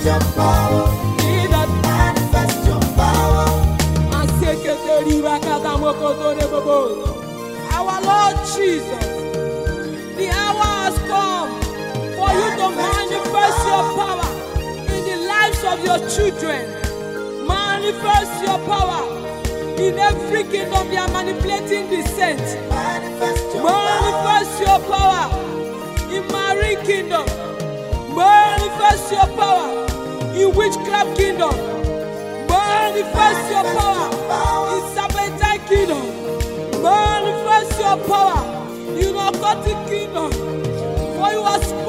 your power. Jesus. Manifest your power. Our Lord Jesus, the hour has come for you to manifest your power in the lives of your children. Manifest your power in every kingdom they are manipulating the saints. Manifest your power in marine kingdom. Manifest your power in witchcraft kingdom. Manifest your power in Serpentine kingdom. Manifest your power in occultic kingdom. For you are